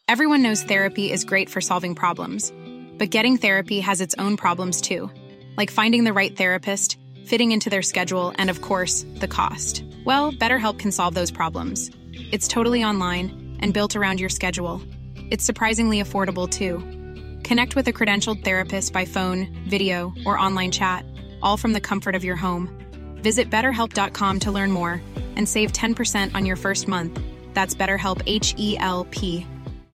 Everyone knows therapy is great for solving problems, but getting therapy has its own problems too, like finding the right therapist, fitting into their schedule, and of course, the cost. Well, BetterHelp can solve those problems. It's totally online and built around your schedule. It's surprisingly affordable too. Connect with a credentialed therapist by phone, video, or online chat, all from the comfort of your home. Visit BetterHelp.com to learn more and save 10% on your first month. That's BetterHelp, H-E-L-P.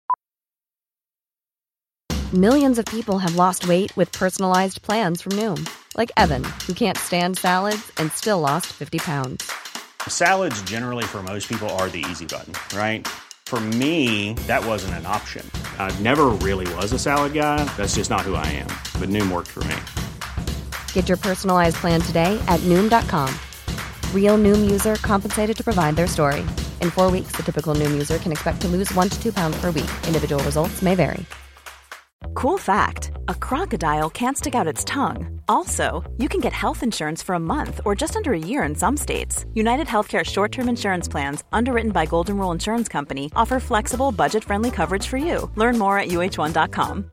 Millions of people have lost weight with personalized plans from Noom. Like Evan, who can't stand salads and still lost 50 pounds. Salads generally for most people are the easy button, right? For me, that wasn't an option. I never really was a salad guy. That's just not who I am. But Noom worked for me. Get your personalized plan today at Noom.com. Real Noom user compensated to provide their story. In 4 weeks, the typical Noom user can expect to lose 1 to 2 pounds per week. Individual results may vary. Cool fact, a crocodile can't stick out its tongue. Also, you can get health insurance for a month or just under a year in some states. United Healthcare short-term insurance plans, underwritten by Golden Rule Insurance Company, offer flexible, budget-friendly coverage for you. Learn more at uh1.com.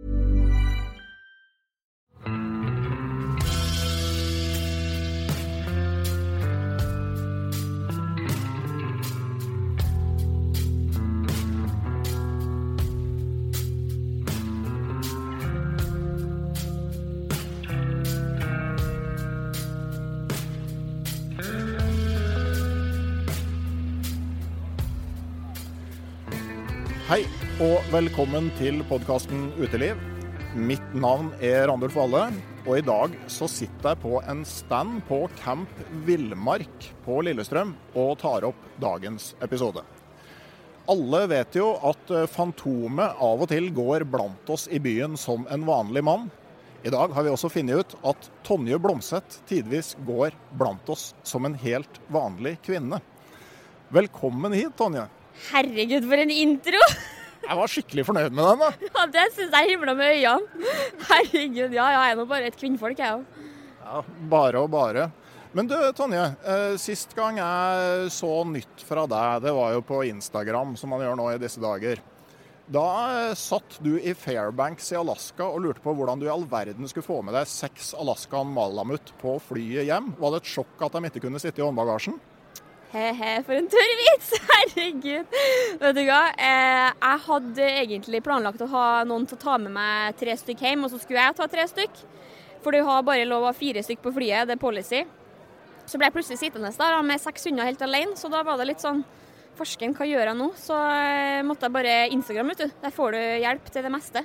Hei, og velkommen til podcasten Uteliv. Mitt navn Randulf Valle, og I dag så sitter jeg på en stand på Camp Villmark på Lillestrøm og tar opp dagens episode. Alle vet jo at Fantomet av og til går blant oss I byen som en vanlig mann. I dag har vi også funnet ut at Tonje Blomseth tidvis går blant oss som en helt vanlig kvinne. Velkommen hit, Tonje. Herregud, for en intro! Jeg var skikkelig fornøyd med den da. Ja, det synes jeg himla med øynene. Herregud, ja, jeg nå bare et kvinnfolk, jeg også. Ja, bare og bare. Men du, Tonje, sist gang jeg så nytt fra deg, det var jo på Instagram, som man gjør nå I disse dager. Da satt du I Fairbanks I Alaska og lurte på hvordan du I all verden skulle få med deg 6 Alaskan Malamut på flyet hjem. Var det et sjokk at de ikke kunne sitte I håndbagasjen? For en tørr vits, herregud. Vet du hva, jeg hadde egentlig planlagt å ha noen til å ta med meg 3 stykk hjem, og så skulle jeg ta 3 stykk. For du har bare lov av 4 stykk på flyet, det policy. Så ble jeg plutselig sittende der med 6 hunder helt alene, så da var det litt sånn, farsken, hva gjør jeg nå? Så måtte jeg bare Instagram, vet du. Der får du hjelp til det meste.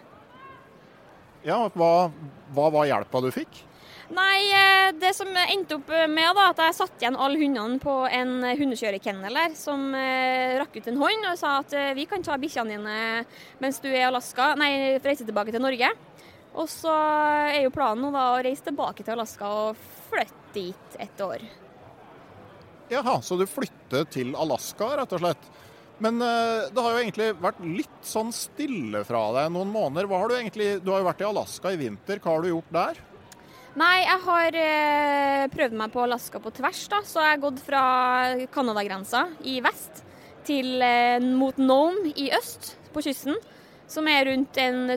Ja, hva var hjelpa du fikk? Nei, det som endte opp med da, at jeg satt igjen alle hundene på en hundekjørekennel der, som rakk ut en hånd og sa at vi kan ta bikkjene dine mens du I Alaska, reise tilbake til Norge. Og så jo planen nå da å reise tilbake til Alaska og flytte dit et år. Jaha, så du flyttet til Alaska, rett og slett. Men det har jo egentlig vært litt sånn stille fra deg noen måneder. Hva har du egentlig, du har jo vært I Alaska I vinter, hva har du gjort der? Nei, jeg har prøvd meg på Alaska på tvers da, så jeg har gått fra Canada-grensa I vest til mot Nome I øst på kysten, som rundt en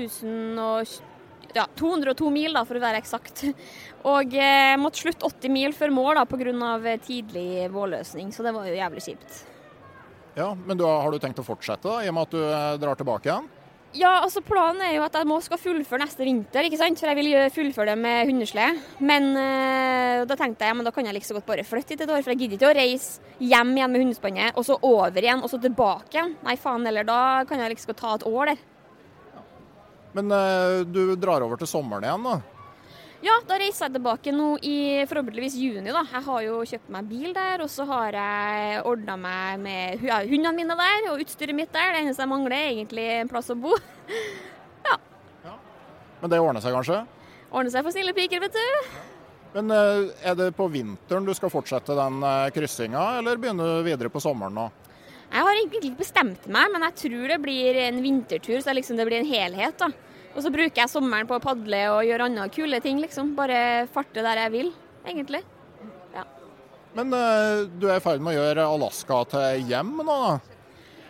202 mil da, for å være eksakt. Og jeg måtte slutte 80 mil før mål da, på grunn av tidlig vårløsning, så det var jo jævlig kjipt. Ja, men har du tenkt å fortsette da, I og med at du drar tilbake igjen? Ja, altså planen jo at jeg skal fullføre neste vinter, ikke sant? For jeg vil fullføre det med hundeslede. Men da tenkte jeg, men da kan jeg like så godt bare flytte hit et år, for jeg gidder ikke å reise hjem igjen med hundespannet, og så over igjen, og så tilbake igjen. Nei, faen heller, da kan jeg like så godt ta et år der. Men du drar over til sommeren igjen da? Ja, da reiser jeg tilbake nå I forhåpentligvis juni da. Jeg har jo kjøpt meg bil der, og så har jeg ordnet meg med hundene mine der, og utstyret mitt der. Det eneste jeg mangler egentlig en plass å bo. Ja. Men det ordner seg kanskje? Ordner seg for snille piker, vet du. Men det på vinteren du skal fortsette den kryssinga, eller begynner du videre på sommeren nå? Jeg har egentlig ikke bestemt meg, men jeg tror det blir en vintertur, så liksom det blir en helhet da. Og så bruker jeg sommeren på å padle og gjøre andre kule ting, liksom. Bare farte der jeg vil, egentlig. Ja. Men du I ferd med å gjøre Alaska til hjem nå da?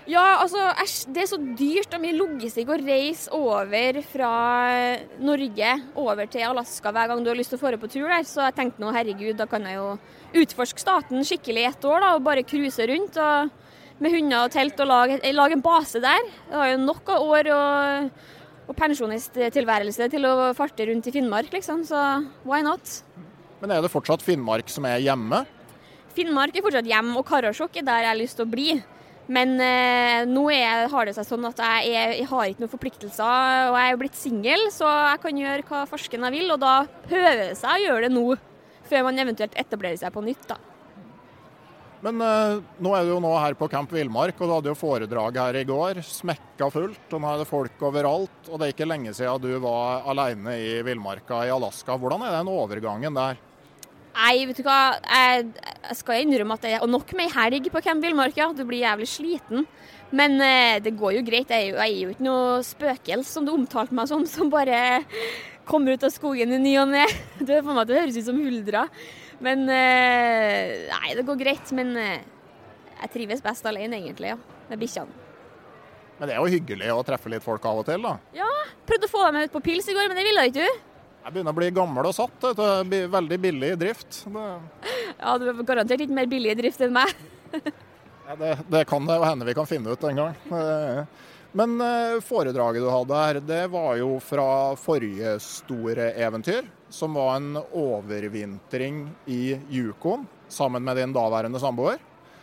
Ja, altså, det så dyrt og mye logistikk å reise over fra Norge over til Alaska hver gang du har lyst til å føre på tur der. Så jeg tenkte nå, herregud, da kan jeg jo utforske staten skikkelig 1 år da, og bare cruise rundt med hunder og telt og lage en base der. Det har jo nok av år og pensjonisttilværelse til å farte rundt i Finnmark, liksom, så why not? Men det fortsatt Finnmark som hjemme? Finnmark fortsatt hjem, og Karasjok der jeg har lyst til å bli. Men nå har det seg sånn at jeg har ikke noen forpliktelser, og jeg er blitt single, så jeg kan gjøre hva farsken jeg vil, og da prøver det seg å gjøre det nå, før man eventuelt etablerer seg på nytt da. Men nå du jo nå her på Camp Villmark, og du hadde jo foredrag her i går, smekka fullt, og nå det folk overalt, og det ikke lenge siden du var alene i Villmarka i Alaska. Hvordan den overgangen der? Nei, vet du hva, jeg skal innrømme at det nok med en helg på Camp Villmark, ja. Du blir jævlig sliten. Men det går jo greit. Jeg er jo ikke noe spøkelse, som du omtalte meg som bare kommer ut av skogen i ny og ne. Det høres ut som huldra. Men nei, det går greit. Men jeg trives best alene egentlig, ja. Med bikkjene. Men det jo hyggelig å treffe litt folk av og til, da. Ja, prøvde å få dem ut på pils i går, men det ville ikke du. Jeg begynner å bli gammel og satt. Det veldig billig i drift. Ja, du er garantert ikke mer billig i drift enn meg. Ja, det kan det hende vi kan finne ut en gang. Men foredraget du hadde her, det var jo fra forrige store eventyr, som var en overvintring i Yukon, sammen med din daværende samboer.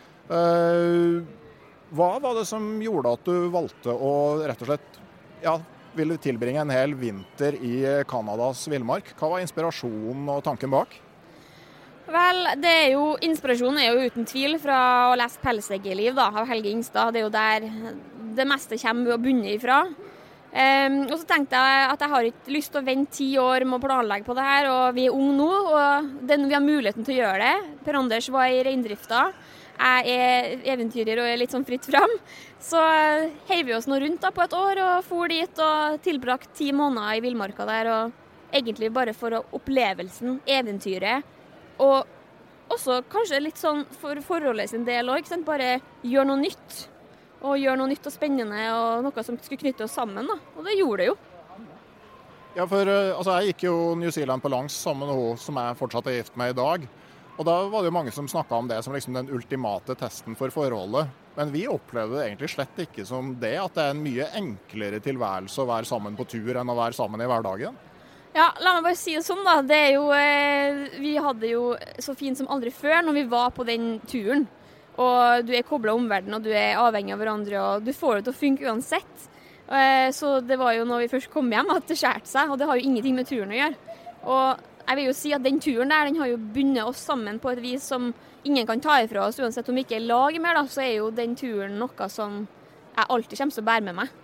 Hva var det som gjorde at du valgte å rett og slett ville tilbringe en hel vinter i Kanadas villmark? Hva var inspirasjonen og tanken bak? Vel, inspirasjonen er jo uten tvil fra å lese Pelsjegerliv av Helge Ingstad. Det er jo der det meste kommer og bunner ifra. Og så tenkte jeg at jeg har ikke lyst til å vente 10 år med å planlegge på det her, og vi er unge nå, og vi har muligheten til å gjøre det. Per Anders var i reindrifta. Jeg er eventyrer og er litt sånn fritt fram. Så heiv vi oss nå rundt på 1 år og for dit og tilbrakt 10 måneder i villmarka der. Og egentlig bare for opplevelsen, eventyret. Og også kanskje litt sånn for forholdet sin del også, ikke sant? Bare gjøre noe nytt. Og gjøre noe nytt og spennende og noe som skulle knytte oss sammen. Da. Og det gjorde det jo. Ja, for jeg gikk jo New Zealand på langs sammen med henne som jeg fortsatt gift med i dag. Og da var det jo mange som snakket om det som liksom den ultimate testen for forholdet. Men vi opplevde det egentlig slett ikke som det, at det en mye enklere tilværelse å være sammen på tur enn å være sammen i hverdagen. Ja, la meg bare si det sånn da. Det er jo, vi hadde jo så fint som aldri før når vi var på den turen. Og du koblet omverdenen, og du avhengig av hverandre, og du får det til å funke uansett. Så det var jo når vi først kom hjem at det skjærte seg, og det har jo ingenting med turen å gjøre. Og jeg vil jo si at den turen der, den har jo bundet oss sammen på et vis som ingen kan ta ifra oss, uansett om vi ikke lag mer, da, så er jo den turen noe som jeg alltid kommer til å bære med meg.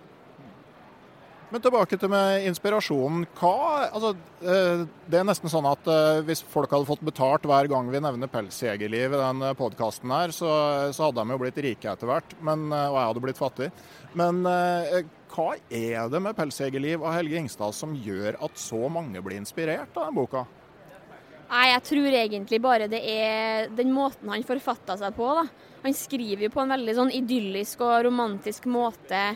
Men tilbake til med inspirasjonen. Det nesten sånn at hvis folk hadde fått betalt hver gang vi nevner Pelsjegerliv i den podcasten her, så hadde de jo blitt rike etter hvert, og jeg hadde blitt fattig. Men hva det med Pelsjegerliv av Helge Ingstad som gjør at så mange blir inspirert av den boka? Nei, jeg tror egentlig bare det den måten han forfatta seg på, da. Han skriver jo på en veldig sånn idyllisk og romantisk måte.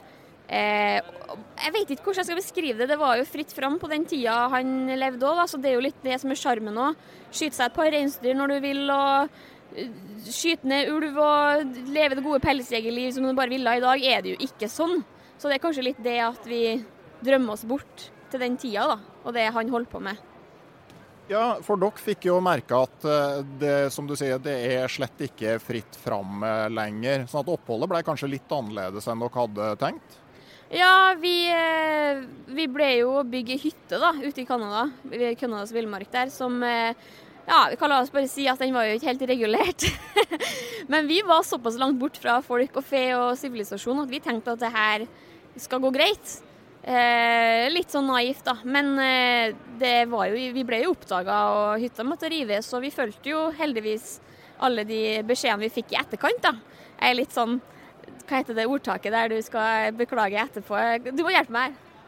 Jeg vet ikke hvordan jeg skal beskrive det. Det var jo fritt fram på den tida han levde også, da. Så det er jo litt det som skjermen nå. Skyte seg et par reinsdyr når du vil, og skyte ned ulv og leve det gode pelsjegerliv som du bare ville. I dag det jo ikke sånn. Så det kanskje litt det at vi drømmer oss bort til den tida, da, og det han holdt på med. Ja, for dere fikk jo merke at det, som du sier, det slett ikke fritt fram lenger. Sånn at oppholdet ble kanskje litt annerledes enn dere hadde tenkt? Ja, vi ble jo å bygge hytte da, ute i Canada, i Canadas villmark der, som, vi kan la oss bare si at den var jo ikke helt regulert. Men vi var såpass langt bort fra folk og fe og sivilisasjon at vi tenkte at det her skal gå greit. Litt sånn naivt da, men vi ble jo oppdaget og hytta måtte rives, så vi følte jo heldigvis alle de beskjedene vi fikk i etterkant da. Jeg litt sånn, hva heter det ordtaket der du skal beklage etterpå? Du må hjelpe meg her.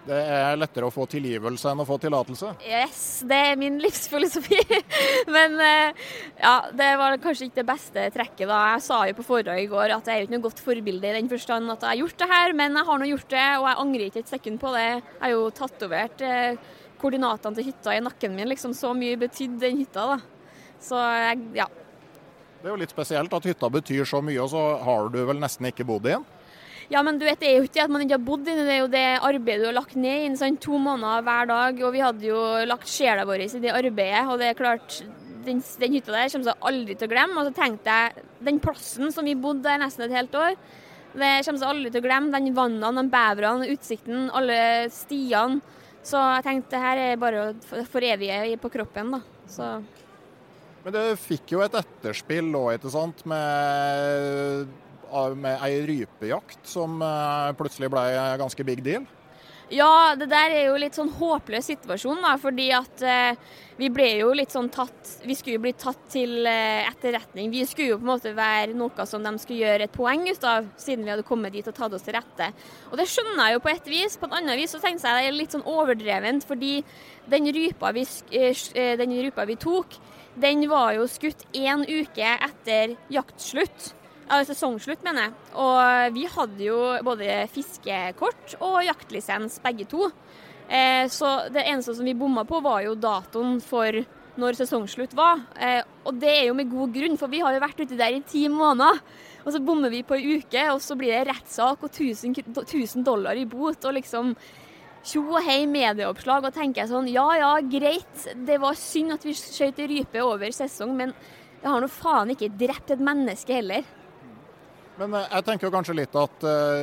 Det er lettere å få tilgivelse enn å få tillatelse. Yes, det er min livsfilosofi. Men ja, det var kanskje ikke det beste trekket da. Jeg sa jo på forrige i går at jeg er jo ikke noe godt forbilde i den forstand at jeg har gjort det her, men jeg har nå gjort det, og jeg angrer ikke et sekund på det. Jeg har jo tatovert koordinatene til hytta i nakken min, liksom så mye betydde den hytta da. Så ja. Det er jo litt spesielt at hytta betyr så mye, og så har du vel nesten ikke bodd i den. Ja, men du vet, det er jo ikke at man ikke har bodd inne, det er jo det arbeidet du har lagt ned inn, sånn 2 måneder hver dag, og vi hadde jo lagt sjela vår i det arbeidet, og det er klart, den hytta der kommer jeg aldri til å glemme, og så tenkte jeg, den plassen som vi bodde der nesten et helt år, det kommer jeg aldri til å glemme, den vannene, den beverne, utsikten, alle stiene, så jeg tenkte, det her er bare å forevige på kroppen da, så... Men det fikk jo et etterspill også, ikke sant, med ei rypejakt som plutselig ble ganske big deal? Ja, det der er jo litt sånn håpløs situasjon da, fordi at vi ble jo litt sånn vi skulle jo bli tatt til etterretning. Vi skulle jo på en måte være noe som de skulle gjøre et poeng ut av, siden vi hadde kommet dit og tatt oss til rette. Og det skjønner jeg jo på et vis. På et annet vis så tenkte jeg det er litt sånn overdrevent, fordi den rypa vi tok, den var jo skutt 1 uke etter jaktslutt. Ja, sesongslutt, mener jeg. Og vi hadde jo både fiskekort og jaktlisens, begge to. Så det eneste som vi bomma på var jo datoen for når sesongslutt var. Og det er jo med god grunn, for vi har jo vært ute der i 10 måneder. Og så bommer vi på en uke, og så blir det rettssak og $1000 i bot, og liksom tjo og hei medieoppslag, og tenker jeg sånn, ja, greit, det var synd at vi skjøt rype over sesong, men jeg har nå faen ikke drept et menneske heller. Men jeg tenker jo kanskje litt at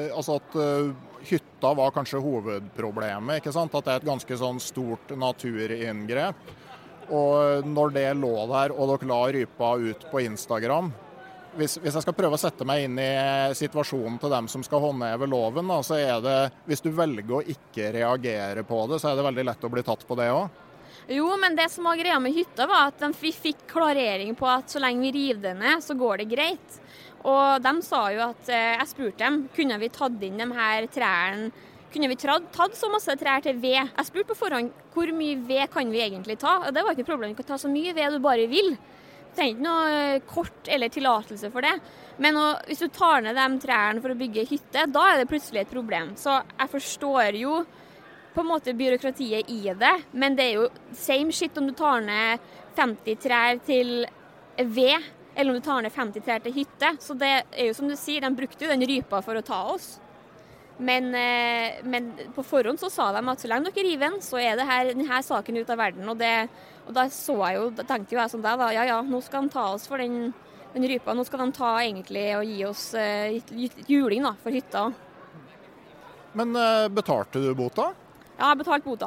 hytta var kanskje hovedproblemet, ikke sant? At det er et ganske sånn stort naturinngrep. Og når det lå der, og dere la rypa ut på Instagram, hvis jeg skal prøve å sette meg inn i situasjonen til dem som skal håndheve loven, da, så er det, hvis du velger å ikke reagere på det, så er det veldig lett å bli tatt på det også. Jo, men det som var greia med hytta var at vi fikk klarering på at så lenge vi river det ned, så går det greit. Og de sa jo at, jeg spurte dem, kunne vi tatt inn de her trærne, kunne vi tatt så masse trær til ved? Jeg spurte på forhånd, hvor mye ved kan vi egentlig ta? Og det var ikke problem, du kan ta så mye ved du bare vil. Du trenger ikke noe kort eller tillatelse for det. Men hvis du tar ned de trærne for å bygge hytte, da er det plutselig et problem. Så jeg forstår jo på en måte byråkratiet i det, men det er jo same shit om du tar ned 50 trær til ved, eller om du tar ned 50 trær til hytte. Så det er jo som du sier, de brukte jo den rypa for å ta oss. Men på forhånd så sa de at så lenge dere river den, så er denne saken ut av verden. Og da tenkte jeg sånn da, ja, nå skal de ta oss for den rypa. Nå skal de ta egentlig og gi oss juling da, for hytta. Men betalte du bota? Ja, jeg har betalt bota.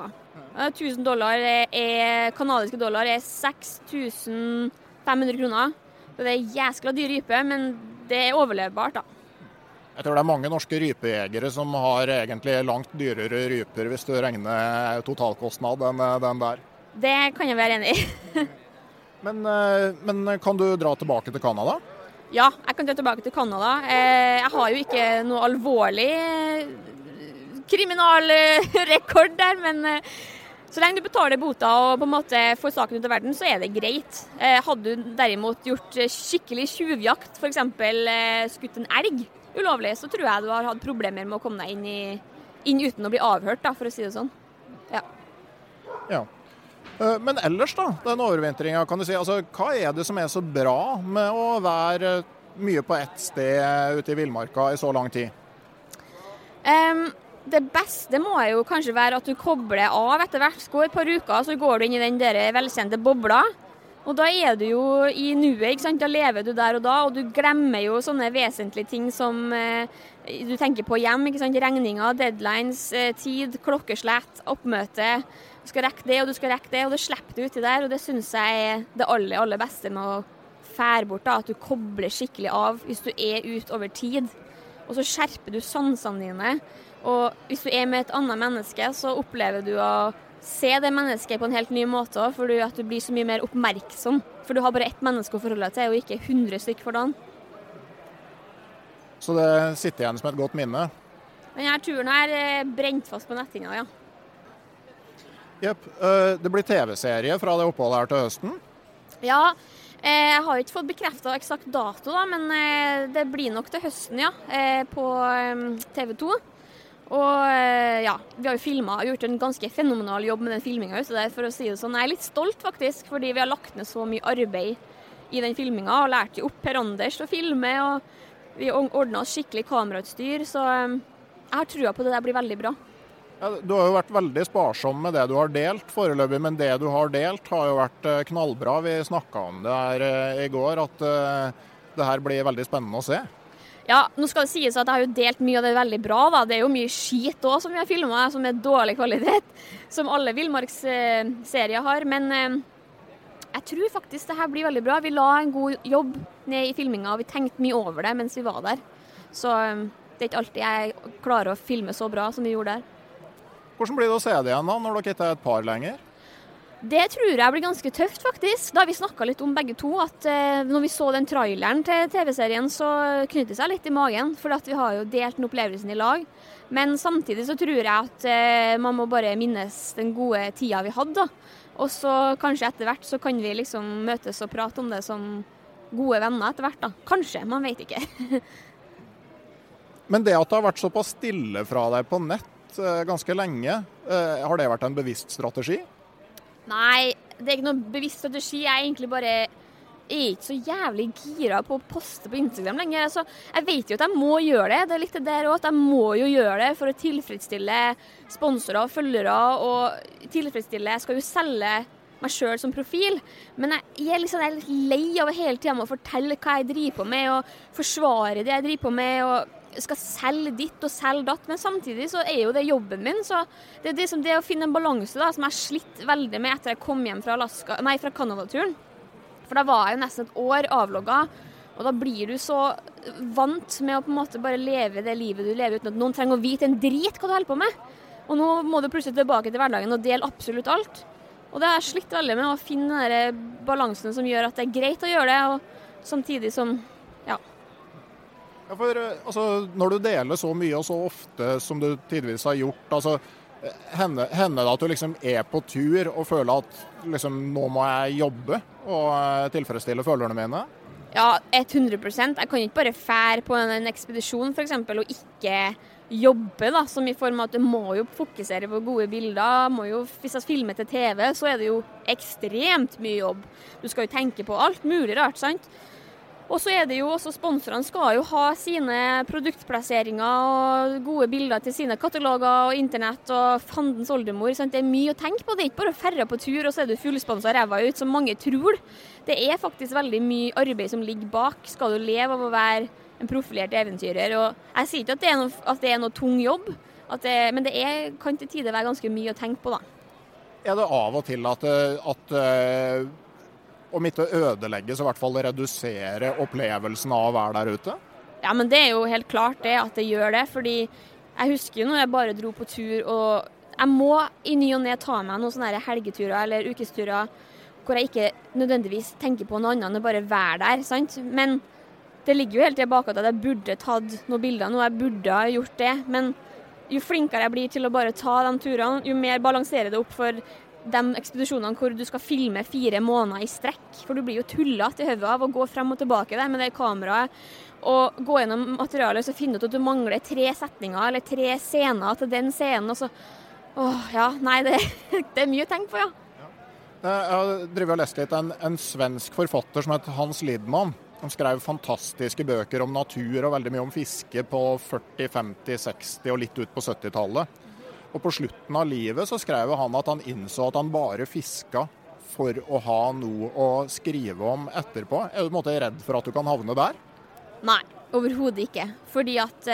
$1000 kanadiske dollar er 6500 kroner. Det er jæskla dyr rype, men det er overlevbart da. Jeg tror det er mange norske rypejegere som har egentlig langt dyrere ryper hvis du regner totalkostnad enn den der. Det kan jeg være enig i. Men kan du dra tilbake til Canada? Ja, jeg kan dra tilbake til Canada. Jeg har jo ikke noe alvorlig kriminalrekord der, men så lenge du betaler bota og på en måte får saken ut av verden, så er det greit. Hadde du derimot gjort skikkelig tjuvjakt, for eksempel skutt en elg ulovlig, så tror jeg du har hatt problemer med å komme deg inn uten å bli avhørt, da, for å si det sånn. Ja. Men ellers da, den overvintringen, kan du si, altså, hva er det som er så bra med å være mye på ett sted ute i Villmarka i så lang tid? Det beste må jo kanskje være at du kobler av etter hvert. Går et par uker, så går du inn i den der velkjente bobla. Og da er du jo i nuet, ikke sant? Da lever du der og da, og du glemmer jo sånne vesentlige ting som du tenker på hjem, ikke sant? Regninger, deadlines, tid, klokkeslett, oppmøte. Du skal rekke det, og du skal rekke det, og det slipper du uti der. Og det synes jeg er det aller, aller beste med å fære bort, da, at du kobler skikkelig av hvis du er ute over tid. Og så skjerper du sansene dine. Og hvis du er med et annet menneske, så opplever du å se det mennesket på en helt ny måte, for at du blir så mye mer oppmerksom. For du har bare ett menneske å forholde deg til, og ikke 100 stykker for dagen. Så det sitter igjen som et godt minne? Denne turen her brent fast på netthinna, ja. Jepp. Det blir TV-serie fra det oppholdet her til høsten. Ja, jeg har ikke fått bekreftet eksakt dato, da, men det blir nok til høsten, ja, på TV 2. Og ja, vi har jo gjort en ganske fenomenal jobb med den filmingen ute der, for å si det sånn. Jeg litt stolt faktisk, fordi vi har lagt ned så mye arbeid i den filmingen, og lært jo opp Per Anders å filme, og vi ordnet oss skikkelig kamerautstyr, så jeg har trua på det der blir veldig bra. Ja, du har jo vært veldig sparsom med det du har delt foreløpig, men det du har delt har jo vært knallbra. Vi snakket om det her i går, at det her blir veldig spennende å se. Ja, nå skal det sies at jeg har jo delt mye av det veldig bra, da. Det er jo mye skit også som vi har filmet, som er dårlig kvalitet, som alle Villmarks-serier har, men jeg tror faktisk det her blir veldig bra. Vi la en god jobb ned i filmingen, og vi tenkte mye over det mens vi var der. Så det er ikke alltid jeg klarer å filme så bra som vi gjorde der. Hvordan blir det å se det igjen da, når dere ikke er et par lenger? Det tror jeg blir ganske tøft faktisk. Da har vi snakket litt om begge to, at når vi så den traileren til TV-serien, så knyttet det seg litt i magen, for at vi har jo delt den opplevelsen i lag. Men samtidig så tror jeg at man må bare minnes den gode tida vi hadde, da. Og så kanskje etter hvert så kan vi liksom møtes og prate om det som gode venner etter hvert, da. Kanskje, man vet ikke. Men det at det har vært såpass stille fra deg på nett ganske lenge, har det vært en bevisst strategi? Nei, det er ikke noen bevisst strategi. Jeg er egentlig bare ikke så jævlig gira på å poste på Instagram lenger. Altså, jeg vet jo at jeg må gjøre det. Det er litt det der også, at jeg må jo gjøre det for å tilfredsstille sponsorer og følgere, og tilfredsstille, jeg skal jo selge meg selv som profil, men jeg er litt lei av hele tiden å fortelle hva jeg driver på med, og forsvare det jeg driver på med, og skal selge ditt og selge datt, men samtidig så er jo det jobben min, så det er det å finne en balanse da, som jeg slitt veldig med etter jeg kom hjem fra Canada-turen. For da var jeg jo nesten et år avlogget, og da blir du så vant med å på en måte bare leve det livet du lever uten at noen trenger å vite en drit hva du holder på med. Og nå må du plutselig tilbake til hverdagen og dele absolutt alt. Og det har jeg slitt veldig med å finne den balansen som gjør at det er greit å gjøre det, og samtidig som, ja. Ja, for altså, når du deler så mye og så ofte som du tidvis har gjort, altså, hender det at du liksom er på tur og føler at liksom, nå må jeg jobbe og tilfredsstille følerne mine? Ja, 100%. Jeg kan ikke bare fære på en ekspedisjon for eksempel, og ikke jobbe, da, som i form av at du må jo fokusere på gode bilder. Hvis jeg filmer til TV, så er det jo ekstremt mye jobb. Du skal jo tenke på alt mulig rart, sant? Og så er det jo også, sponsorene skal jo ha sine produktplasseringer og gode bilder til sine kataloger og internett og fandens oldemor. Sant? Det er mye å tenke på. Det er ikke bare å ferre på tur, og så er du fullsponset ræva ut, som mange tror. Det er faktisk veldig mye arbeid som ligger bak. Skal du leve av å være en profilert eventyrer? Og jeg sier ikke at det er noe tung jobb, men det kan til tider være ganske mye å tenke på, da. Er det av og til at om ikke ødelegge, så i hvert fall redusere opplevelsen av å være der ute? Ja, men det er jo helt klart det at det gjør det, fordi jeg husker jo når jeg bare dro på tur, og jeg må i ny og ned ta meg noen sånne helgeturer eller ukesturer, hvor jeg ikke nødvendigvis tenker på noe annet enn å bare være der, sant? Men det ligger jo helt tilbake at jeg burde tatt noen bilder, noe jeg burde ha gjort det, men jo flinkere jeg blir til å bare ta de turene, jo mer balanserer det opp for de ekspedisjonene hvor du skal filme 4 måneder i strekk, for du blir jo tullet i høyet av å gå frem og tilbake der med det kameraet, og gå gjennom materialet og finne ut at du mangler 3 setninger eller 3 scener til den scenen, og så, det er mye å tenke på, ja. Jeg har drevet og lest litt en svensk forfatter som heter Hans Lidman. Han skrev fantastiske bøker om natur og veldig mye om fiske på 40, 50, 60 og litt ut på 70-tallet. Og på slutten av livet så skrev han at han innså at han bare fiska for å ha noe å skrive om etterpå. Er du på en måte redd for at du kan havne der? Nei, overhodet ikke. Fordi at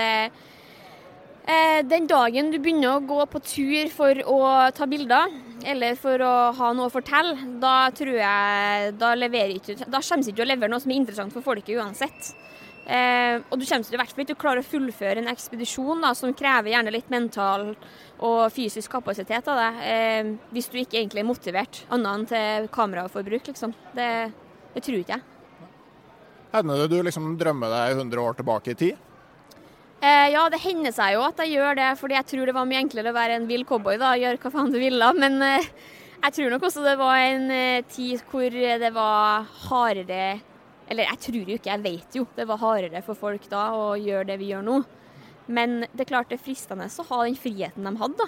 den dagen du begynner å gå på tur for å ta bilder, eller for å ha noe å fortelle, da tror jeg da kommer ikke til å levere noe som er interessant for folket uansett. Og du kommer til i hvert fall ikke til å klare å fullføre en ekspedisjon da, som krever gjerne litt mental og fysisk kapasitet av deg, hvis du ikke egentlig er motivert, annet enn til kameraforbruk, liksom. Det tror ikke jeg. Hender det du liksom drømmer deg 100 år tilbake i tid? Ja, det hender seg jo at jeg gjør det, fordi jeg tror det var mye enklere å være en vill cowboy da, gjøre hva faen du ville. Men jeg tror nok også det var en tid hvor det var hardere, eller jeg tror jo ikke, jeg vet jo, det var hardere for folk da å gjøre det vi gjør nå. Men det er klart det er fristende å ha den friheten de hadde da.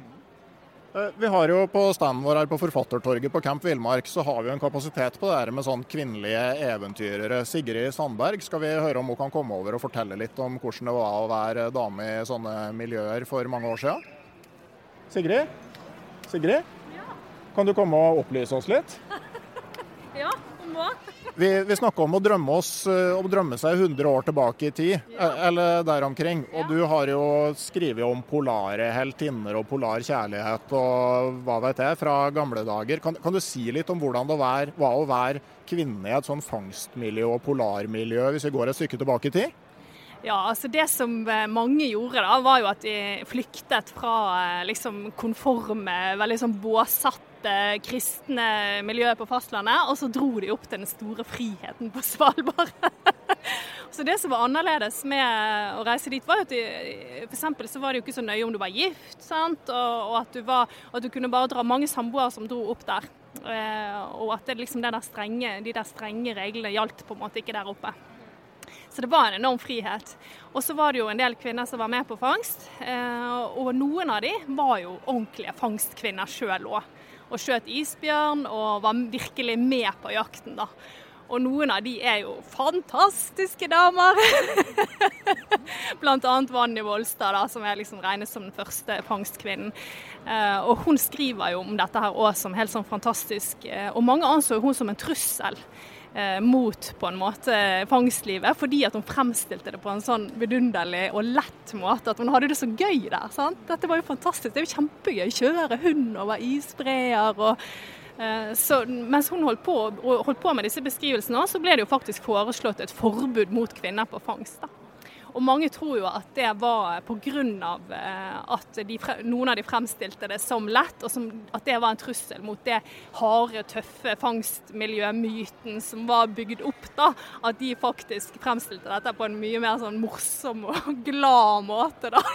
Vi har jo på standen vår her på Forfattertorget på Camp Villmark, så har vi en kapasitet på det her med sånn kvinnelige eventyrere. Sigrid Sandberg, skal vi høre om hun kan komme over og fortelle litt om hvordan det var å være dame i sånne miljøer for mange år siden? Sigrid? Sigrid? Ja. Kan du komme og opplyse oss litt? Ja, hun må. Vi snakker om å drømme seg 100 år tilbake i tid, eller der omkring. Og du har jo skrevet om polare heltinner og polar kjærlighet og hva vet jeg, fra gamle dager. Kan du si litt om hvordan det var å være kvinne i et sånn fangstmiljø og polarmiljø, hvis vi går et stykke tilbake i tid? Ja, altså det som mange gjorde da, var jo at de flyktet fra liksom konforme, veldig sånn båsatte kristne miljøet på fastlandet, og så dro de opp til den store friheten på Svalbard. Så det som var annerledes med å reise dit var jo at for eksempel så var det jo ikke så nøye om du var gift, sant? Og at du kunne bare dra mange samboere som dro opp der. Og at det liksom de der strenge reglene gjaldt på en måte ikke der oppe. Så det var en enorm frihet. Og så var det jo en del kvinner som var med på fangst, og noen av de var jo ordentlige fangstkvinner selv også. Og skjøt isbjørn og var virkelig med på jakten da. Og noen av de er jo fantastiske damer. Blant annet Vanny Volstad da, som er liksom regnet som den første fangstkvinnen. Og hun skriver jo om dette her også som helt sånn fantastisk. Og mange anså hun som en trussel mot på en måte fangstlivet, fordi at hun fremstilte det på en sånn vidunderlig og lett måte, at hun hadde det så gøy der, sant? Dette var jo fantastisk, det er jo kjempegøy, kjøre hund over isbreer, så mens hun holdt på med disse beskrivelsene, så ble det jo faktisk foreslått et forbud mot kvinner på fangst da. Og mange tror jo at det var på grunn av at noen av de fremstilte det som lett, og at det var en trussel mot det harde, tøffe fangstmiljømyten som var bygd opp da, at de faktisk fremstilte dette på en mye mer sånn morsom og glad måte da.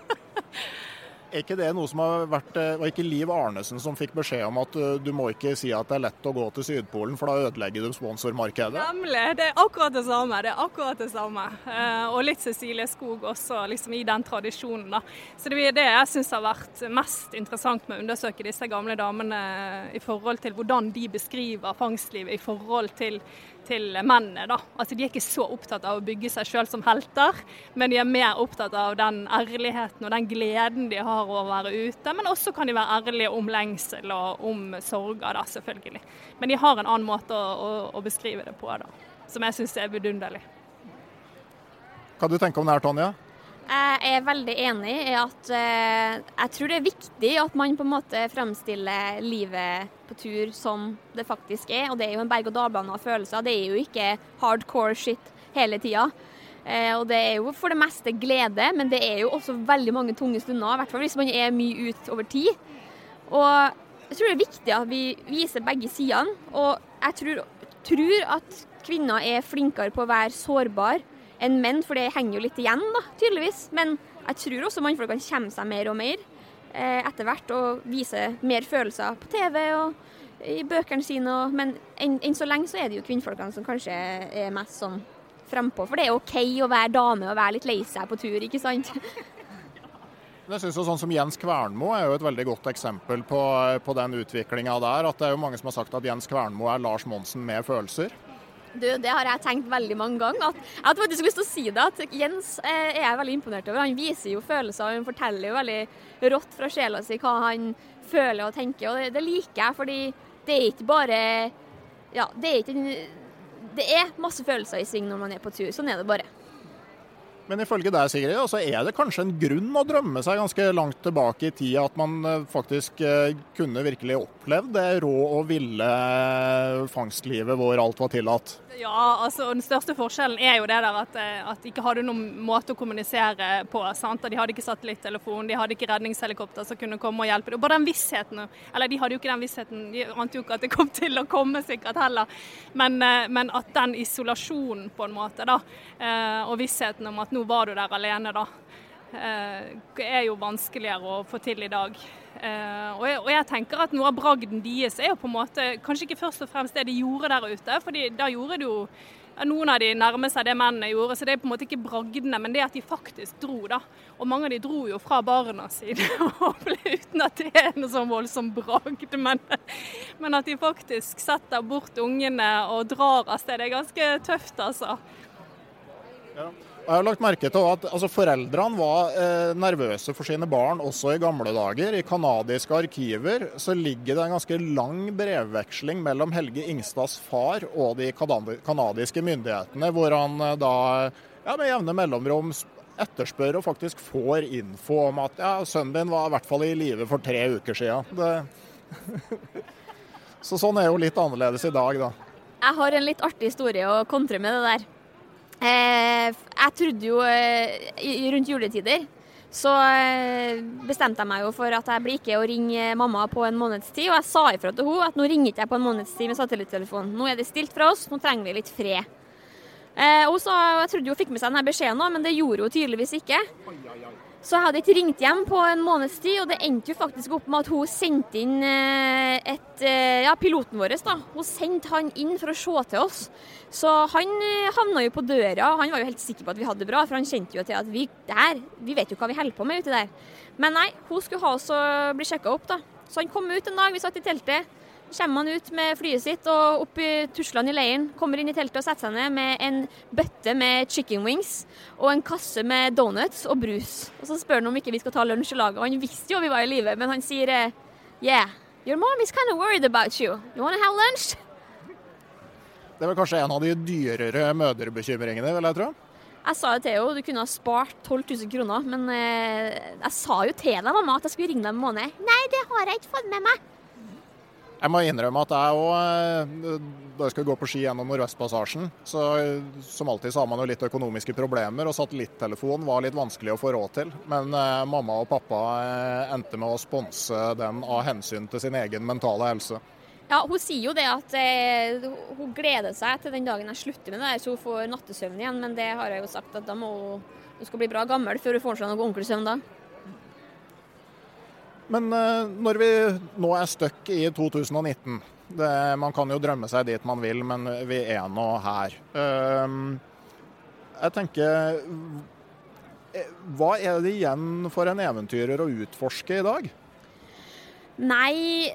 Er ikke det noe som har vært, var ikke Liv Arnesen som fikk beskjed om at du må ikke si at det er lett å gå til Sydpolen, for da ødelegger du sponsormarkedet? Nemlig, det er akkurat det samme, og litt Cecilie Skog også liksom i den tradisjonen da. Så det er det jeg synes har vært mest interessant med å undersøke disse gamle damene i forhold til hvordan de beskriver fangstlivet i forhold til mennene da. Altså de er ikke så opptatt av å bygge seg selv som helter, men de er mer opptatt av den ærligheten og den gleden de har å være ute, men også kan de være ærlige om lengsel og om sorger da, selvfølgelig. Men de har en annen måte å beskrive det på da, som jeg synes er vidunderlig. Hva du tenker om det her, Tonja? Jeg er veldig enig i at jeg tror det er viktig at man på en måte fremstiller livet på tur som det faktisk er, og det er jo en berg-og-dal-bane av følelser. Det er jo ikke hardcore shit hele tida. Og det er jo for det meste glede, men det er jo også veldig mange tunge stunder, i hvert fall hvis man er mye ut over tid. Og jeg tror det er viktig at vi viser begge sidene, og jeg tror at kvinner er flinkere på å være sårbar enn menn, for det henger jo litt igjen da, tydeligvis. Men jeg tror også mannfolk kan komme seg mer og mer etter hvert og vise mer følelser på TV og i bøkene sine. Men enn så lenge så er det jo kvinnfolkene som kanskje er mest sånn frempå, for det er ok å være dame og være litt lei seg på tur, ikke sant? Jeg synes jo sånn som Jens Kvernmo er jo et veldig godt eksempel på den utviklingen der, at det er jo mange som har sagt at Jens Kvernmo er Lars Monsen med følelser. Du, det har jeg tenkt veldig mange ganger. Jeg hadde faktisk lyst til å si det, at Jens er jeg veldig imponert over. Han viser jo følelser, han forteller jo veldig rått fra sjela si hva han føler og tenker, og det liker jeg, fordi det er ikke bare, ja, det er masse følelser i sving når man er på tur, sånn er det bare. Men ifølge deg, Sigrid, så er det kanskje en grunn å drømme seg ganske langt tilbake i tid, at man faktisk kunne virkelig opplevd det rå og ville fangstlivet hvor alt var tillatt? Ja, altså den største forskjellen er jo det der at de ikke hadde noen måte å kommunisere på, sant? De hadde ikke satellittelefon, de hadde ikke redningshelikopter som kunne komme og hjelpe. Og bare den vissheten, eller de hadde jo ikke den vissheten, de ante jo ikke at det kom til å komme sikkert heller, men at den isolasjonen på en måte da, og vissheten om at nå var du der alene da. Jo vanskeligere å få til i dag. Og jeg tenker at noe av bragden deres jo på en måte, kanskje ikke først og fremst det de gjorde der ute, fordi da gjorde det jo noen av de nærmer seg det mennene gjorde, så det på en måte ikke bragdene, men det at de faktisk dro da. Og mange av de dro jo fra barna sine, uten at det noe sånn voldsom bragd, men at de faktisk setter bort ungene og drar av sted, det ganske tøft altså. Ja. Jeg har lagt merke til at foreldrene var nervøse for sine barn også i gamle dager. I kanadiske arkiver så ligger det en ganske lang brevveksling mellom Helge Ingstads far og de kanadiske myndighetene, hvor han da med jevne mellomrom etterspør og faktisk får info om at sønnen din var i hvert fall i live for 3 uker siden. Så sånn jo litt annerledes i dag da. Jeg har en litt artig historie å kontre med det der. Jeg trodde jo rundt juletider så bestemte jeg meg jo for at jeg blir ikke å ringe mamma på en måneds tid, og jeg sa ifra til henne at nå ringer ikke jeg på en måneds tid med satellitttelefon. Nå det stilt fra oss, nå trenger vi litt fred. Og så, jeg trodde hun fikk med seg denne beskjeden nå, men det gjorde hun tydeligvis ikke. Så jeg hadde ikke ringt hjem på en måneds tid, og det endte jo faktisk opp med at hun sendte inn piloten vår da. Hun sendte han inn for å se til oss. Så han havna jo på døra, han var jo helt sikker på at vi hadde det bra, for han kjente jo til at vi vet jo hva vi holder på med ute der. Men nei, hun skulle ha oss å bli sjekket opp da. Så han kom ut en dag, vi satt i teltet. Kommer han ut med flyet sitt og opp i Tursland i leiren, kommer inn i teltet og setter seg ned med en bøtte med chicken wings og en kasse med donuts og brus. Og så spør han om ikke vi skal ta lunsj i laget, og han visste jo vi var i live, men han sier, yeah, your mom is kind of worried about you. You want to have lunch? Det kanskje en av de dyrere mødrebekymringene, vil jeg tro. Jeg sa det til henne, du kunne ha spart 12 000 kroner, men jeg sa jo til deg, mamma, at jeg skulle ringe deg en måned. Nei, det har jeg ikke fått med meg. Jeg må innrømme at jeg også, da jeg skulle gå på ski gjennom Nordvestpassasjen, så som alltid så har man jo litt økonomiske problemer, og satellitttelefon var litt vanskelig å få råd til. Men mamma og pappa endte med å sponse den av hensyn til sin egen mentale helse. Ja, hun sier jo det at hun gleder seg til den dagen jeg slutter med det der, så hun får nattesøvn igjen, men det har jeg jo sagt at da må hun skal bli bra gammel før hun får seg noe ordentlig søvn da. Men når vi nå støkk i 2019, man kan jo drømme seg dit man vil, men vi nå her. Jeg tenker, hva det igjen for en eventyrer å utforske i dag? Nei,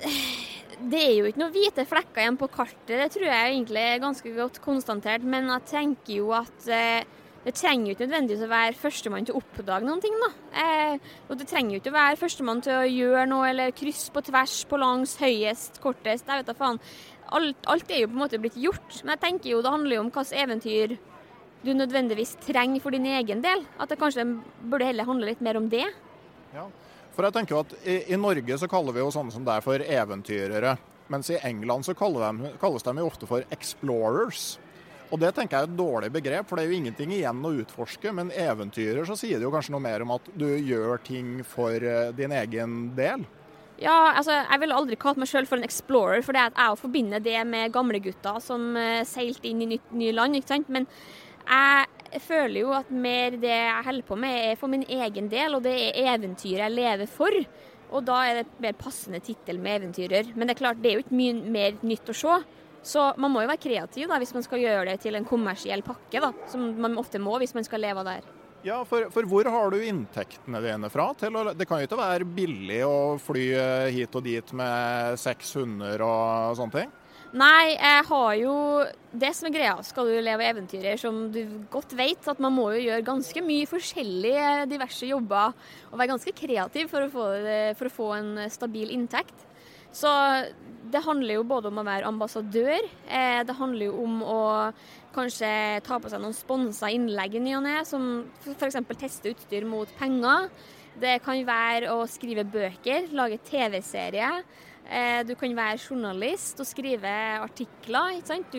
det jo ikke noe hvite flekker igjen på kartet, det tror jeg egentlig ganske godt konstatert, men jeg tenker jo at det trenger jo ikke nødvendigvis å være førstemann til å oppdage noen ting da. Og det trenger jo ikke å være førstemann til å gjøre noe, eller kryss på tvers, på langs, høyest, kortest, jeg vet da faen. Alt jo på en måte blitt gjort, men jeg tenker jo det handler jo om hvilket eventyr du nødvendigvis trenger for din egen del. At det kanskje burde heller handle litt mer om det. Ja, for jeg tenker at i Norge så kaller vi jo sånne som det for eventyrere, mens i England så kalles de jo ofte for explorers. Og det tenker jeg et dårlig begrep, for det jo ingenting igjen å utforske, men eventyrer så sier det jo kanskje noe mer om at du gjør ting for din egen del. Ja, altså jeg vil aldri kalt meg selv for en explorer, for det at jeg forbinder det med gamle gutter som seilte inn i nye land, ikke sant? Men jeg føler jo at mer det jeg holder på med for min egen del, og det eventyret jeg lever for. Og da det et mer passende titel med eventyrer. Men det klart, det jo ikke mye mer nytt å se. Så man må jo være kreativ da, hvis man skal gjøre det til en kommersiell pakke, da, som man ofte må hvis man skal leve der. Ja, for hvor har du inntektene dine fra? Det kan jo ikke være billig å fly hit og dit med 6 hunder og sånne ting? Nei, jeg har jo det som greia. Skal du leve eventyrer som du godt vet at man må jo gjøre ganske mye forskjellige diverse jobber og være ganske kreativ for å få en stabil inntekt. Så det handler jo både om å være ambassadør, det handler jo om å kanskje ta på seg noen sponset innlegg i ny og ne, som for eksempel teste utstyr mot penger. Det kan være å skrive bøker, lage TV-serie. Du kan være journalist og skrive artikler, ikke sant?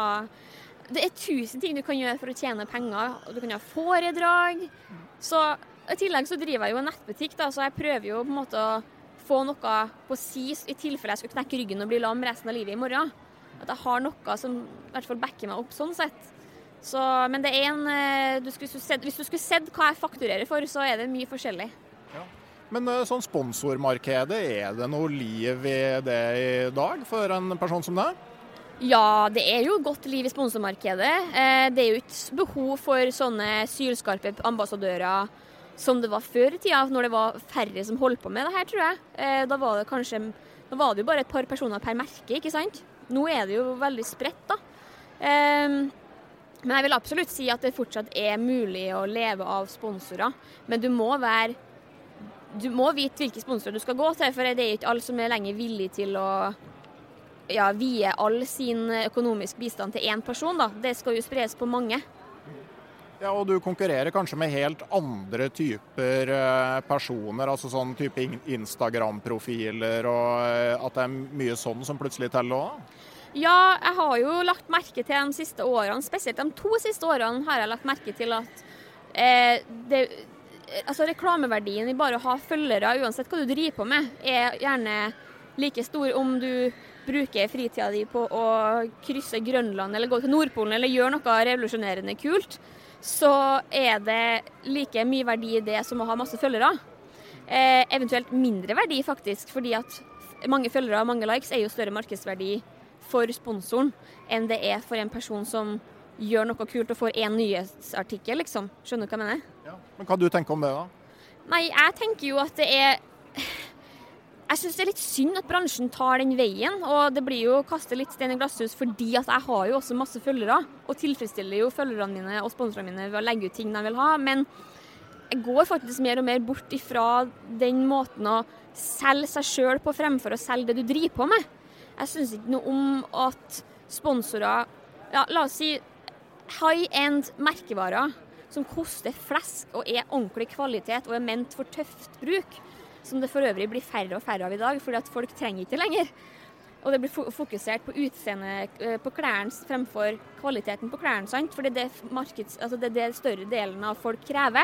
Det 1000 ting du kan gjøre for å tjene penger. Du kan ha foredrag. Så i tillegg så driver jeg jo en nettbutikk, da, så jeg prøver jo på en måte å få noe på si i tilfelle jeg skulle knekke ryggen og bli lam resten av livet i morgen. At jeg har noe som i hvert fall backer meg opp sånn sett. Så, men det hvis du skulle sett hva jeg fakturerer for, så det mye forskjellig. Ja. Men sånn sponsormarkedet, det noe liv i det i dag for en person som deg? Ja, det jo godt liv i sponsormarkedet. Det jo ikke behov for sånne sylskarpe ambassadører som det var før i tida, når det var færre som holdt på med det her, tror jeg. Da var det jo bare et par personer per merke, ikke sant? Nå det jo veldig spredt, da. Men jeg vil absolutt si at det fortsatt mulig å leve av sponsorer. Men du må vite hvilke sponsorer du skal gå til, for det ikke alle som lenger villig til å vie all sin økonomisk bistand til én person, da. Det skal jo spres på mange. Ja, og du konkurrerer kanskje med helt andre typer personer, altså sånn type Instagram-profiler, og at det mye sånn som plutselig teller også? Ja, jeg har jo lagt merke til de siste årene, spesielt de 2 siste årene har jeg lagt merke til at reklameverdien i bare å ha følgere, uansett hva du driver på med, gjerne like stor om du bruker fritida di på å krysse Grønland eller gå til Nordpolen eller gjøre noe revolusjonerende kult, så det like mye verdi i det som å ha masse følgere. Eventuelt mindre verdi faktisk, fordi at mange følgere og mange likes jo større markedsverdi for sponsoren enn det for en person som gjør noe kult og får en nyhetsartikkel, liksom. Skjønner du hva jeg mener? Ja. Men hva du tenker om det da? Nei, jeg tenker jo at det jeg synes det litt synd at bransjen tar den veien, og det blir jo å kaste litt stein i glasshus fordi at jeg har jo også masse følgere, og tilfredsstiller jo følgerne mine og sponsorene mine ved å legge ut ting de vil ha, men jeg går faktisk mer og mer bort ifra den måten å selge seg selv på fremfor å selge det du driver på med. Jeg synes ikke noe om at sponsorer, la oss si high-end merkevarer som koster flesk og ordentlig kvalitet og ment for tøft bruk, som det for øvrig blir færre og færre av i dag, fordi at folk trenger ikke lenger. Og det blir fokusert på utseendet på klærne fremfor kvaliteten på klærne, sant? Fordi det det større delen av folk krever.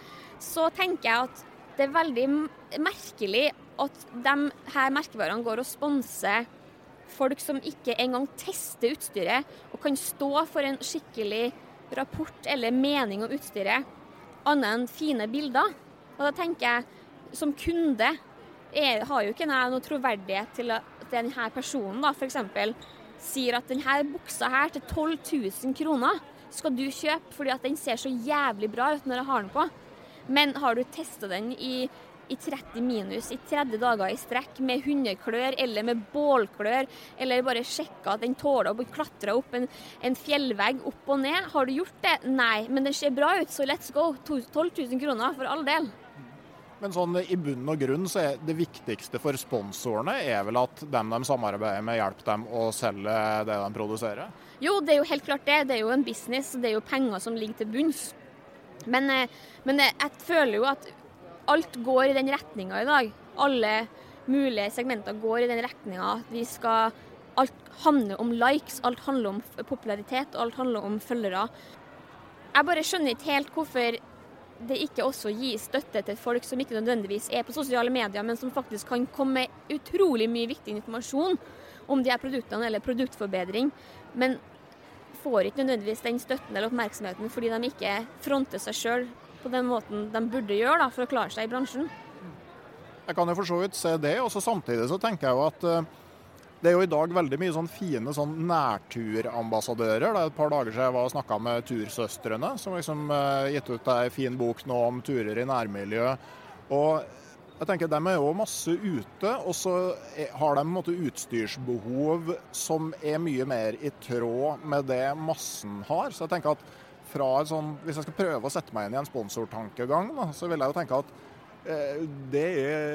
Så tenker jeg at det veldig merkelig at de her merkevarene går og sponser folk som ikke engang tester utstyret, og kan stå for en skikkelig rapport eller mening om utstyret, annet enn fine bilder. Og da tenker jeg, som kunde har jo ikke noe troverdighet til at denne personen da, for eksempel, sier at denne buksa her til 12 000 kroner skal du kjøpe fordi at den ser så jævlig bra ut når jeg har den på. Men har du testet den i 30 minus i 30 dager i strekk med hundeklør eller med bålklør, eller bare sjekket at den tåler å klatre opp en fjellvegg opp og ned, har du gjort det? Nei, men den ser bra ut, så let's go. 12 000 kroner for all del. Men sånn i bunn og grunn så det viktigste for sponsorene vel at de samarbeider med hjelper dem å selge det de produserer? Jo, det jo helt klart det. Det jo en business, det jo penger som ligger til bunns. Men jeg føler jo at alt går i den retningen i dag. Alle mulige segmenter går i den retningen at alt handler om likes, alt handler om popularitet, og alt handler om følgere. Jeg bare skjønner ikke helt hvorfor det ikke også gis støtte til folk som ikke nødvendigvis på sosiale medier, men som faktisk kan komme med utrolig mye viktig informasjon om de her produktene eller produktforbedring, men får ikke nødvendigvis den støtten eller oppmerksomheten fordi de ikke fronter seg selv på den måten de burde gjøre da, for å klare seg i bransjen. Jeg kan jo for så vidt se det, og så samtidig så tenker jeg jo at det jo i dag veldig mye sånn fine sånn nærturambassadører. Det et par dager siden jeg var og snakket med Tursøstrene, som liksom gitt ut en fin bok nå om turer i nærmiljøet. Og jeg tenker de jo masse ute, og så har de en måte utstyrsbehov som mye mer i tråd med det massen har. Så jeg tenker at hvis jeg skal prøve å sette meg inn i en sponsortankegang, da, så vil jeg jo tenke at det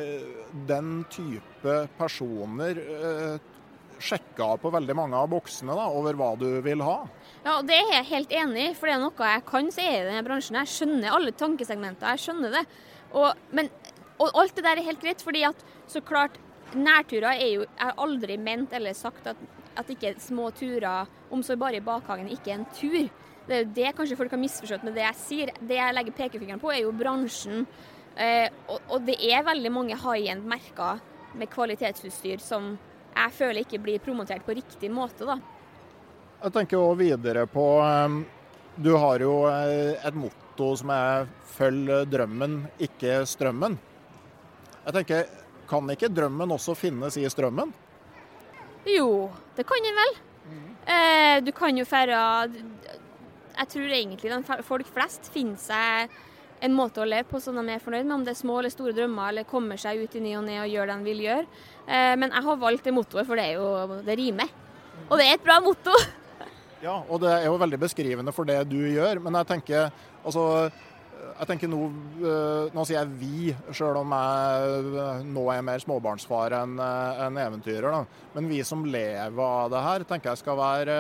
den type personer sjekka på veldig mange av boksene da, over hva du vil ha. Ja, det jeg helt enig i, for det noe jeg kan se i denne bransjen. Jeg skjønner alle tankesegmenter, jeg skjønner det. Og alt det der helt greit, fordi at så klart, nærturer jo aldri ment eller sagt at ikke små turer, om så bare i bakhagen, ikke en tur. Det jo det kanskje folk har misforstått med det jeg sier. Det jeg legger pekefingeren på jo bransjen. Og det veldig mange high-end merker med kvalitetsutstyr som jeg føler ikke blir promotert på riktig måte da. Jeg tenker også videre på Du har jo et motto som følg drømmen, ikke strømmen. Jeg tenker, kan ikke drømmen også finnes i strømmen? Jo, det kan den vel. Du kan jo jeg tror egentlig folk flest finner seg en måte å leve på som de fornøyd med, om det små eller store drømmer, eller kommer seg ut i ny og ned og gjør det de vil gjøre. Men jeg har valgt det mottoet, for det rimer. Og det et bra motto. Ja, og det jo veldig beskrivende for det du gjør, men jeg tenker nå sier jeg vi, selv om jeg nå mer småbarnsfar enn eventyrer, da. Men vi som lever av det her, tenker jeg skal være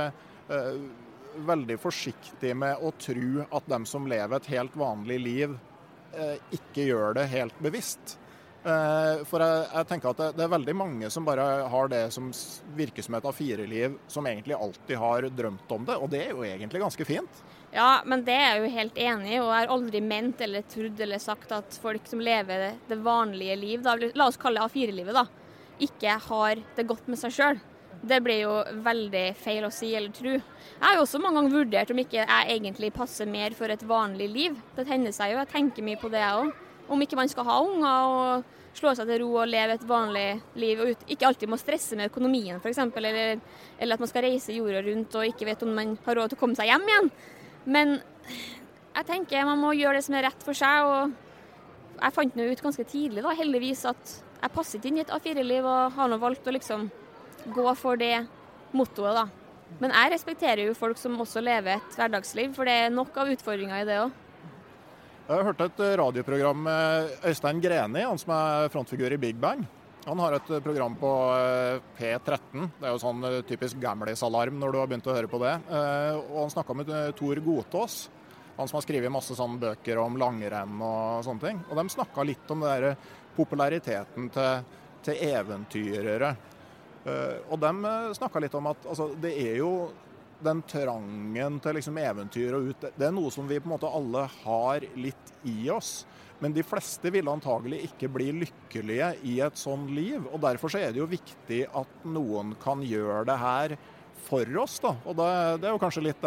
veldig forsiktig med å tro at dem som lever et helt vanlig liv ikke gjør det helt bevisst. For jeg tenker at det veldig mange som bare har det som virker som et A4-liv, som egentlig alltid har drømt om det, og det jo egentlig ganske fint. Ja, men det jeg jo helt enig i, og jeg har aldri ment eller trodd eller sagt at folk som lever det vanlige liv, da, la oss kalle det A4-livet da, ikke har det godt med seg selv. Det blir jo veldig feil å si eller tro. Jeg har jo også mange ganger vurdert om ikke jeg egentlig passer mer for et vanlig liv. Det hender seg jo, jeg tenker mye på det jeg også. Om ikke man skal ha unger og slå seg til ro og leve et vanlig liv, og ikke alltid må stresse med økonomien for eksempel, eller at man skal reise jorda rundt og ikke vet om man har råd til å komme seg hjem igjen. Men jeg tenker man må gjøre det som rett for seg, og jeg fant nå ut ganske tidlig da, heldigvis at jeg passet inn i et A4-liv og har nå valgt å liksom gå for det mottoet da. Men jeg respekterer jo folk som også lever et hverdagsliv, for det nok av utfordringer i det også. Jeg har hørt et radioprogram med Øystein Greni, han som frontfigur i Big Bang. Han har et program på P13, det jo sånn typisk gamlis-alarm når du har begynt å høre på det. Og han snakket med Tor Gotås, han som har skrivet masse sånne bøker om langrenn og sånne ting. Og de snakket litt om det der populariteten til eventyrere. Og de snakket litt om at det jo den trangen til liksom eventyr og ut, det noe som vi på en måte alle har litt i oss. Men de fleste vil antagelig ikke bli lykkelige i et sånn liv, og derfor så det jo viktig at noen kan gjøre det her for oss, da. Og det jo kanskje litt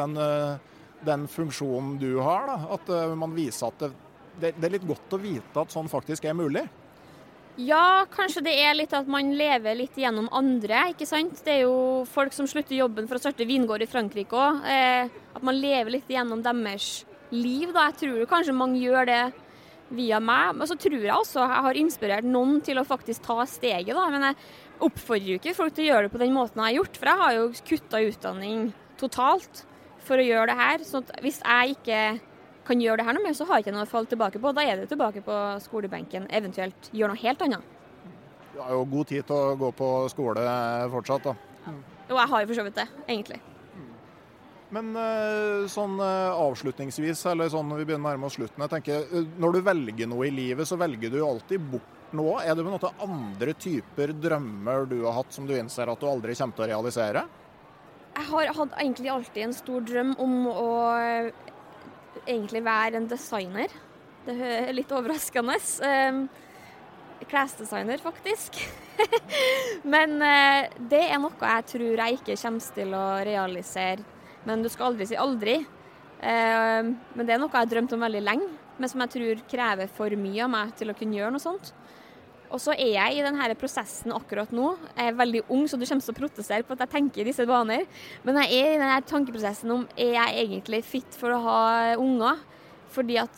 den funksjonen du har, da, at man viser at det litt godt å vite at sånn faktisk mulig. Ja, kanskje det litt at man lever litt gjennom andre, ikke sant? Det jo folk som slutter jobben for å starte vingård i Frankrike også, at man lever litt gjennom deres liv, da. Jeg tror kanskje mange gjør det via meg, men så tror jeg også jeg har inspirert noen til å faktisk ta steget da, men jeg oppfordrer jo ikke folk til å gjøre det på den måten jeg har gjort, for jeg har jo kuttet utdanning totalt for å gjøre det her, så hvis jeg ikke kan gjøre det her noe mer, så har jeg ikke noe å falle tilbake på, da det tilbake på skolebenken, eventuelt gjøre noe helt annet. Du har jo god tid til å gå på skole fortsatt da. Jo, jeg har jo for så vidt det, egentlig. Men sånn avslutningsvis, eller sånn når vi begynner nærmere slutten, jeg tenker, når du velger noe i livet, så velger du jo alltid bort noe. Det på en måte andre typer drømmer du har hatt som du innser at du aldri kommer til å realisere? Jeg har hatt egentlig alltid en stor drøm om å egentlig være en designer. Det litt overraskende. Klesdesigner, faktisk. Men det noe jeg tror jeg ikke kommer til å realisere. Men du skal aldri si aldri. Men det noe jeg har drømt om veldig lenge, men som jeg tror krever for mye av meg til å kunne gjøre noe sånt. Og så jeg i denne prosessen akkurat nå. Jeg veldig ung, så du kommer til å protestere på at jeg tenker i disse baner. Men jeg i denne tankeprosessen om jeg egentlig fit for å ha unger. Fordi at